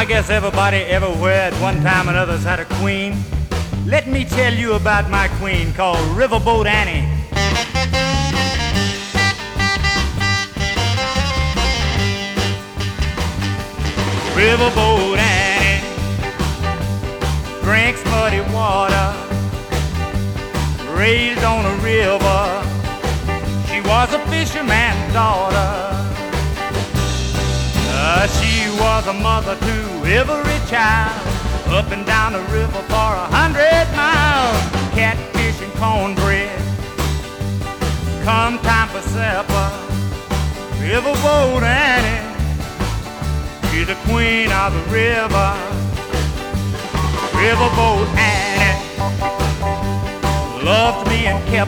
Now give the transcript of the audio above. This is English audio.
I guess everybody everywhere at one time or another's had a queen. Let me tell you about my queen called Riverboat Annie. Riverboat Annie drinks muddy water, raised on a river. She was a fisherman's daughter. She was a mother to every child, up and down the river for 100 miles. Catfish and cornbread, come time for supper. Riverboat Annie, she's the queen of the river. Riverboat Annie loved me and kept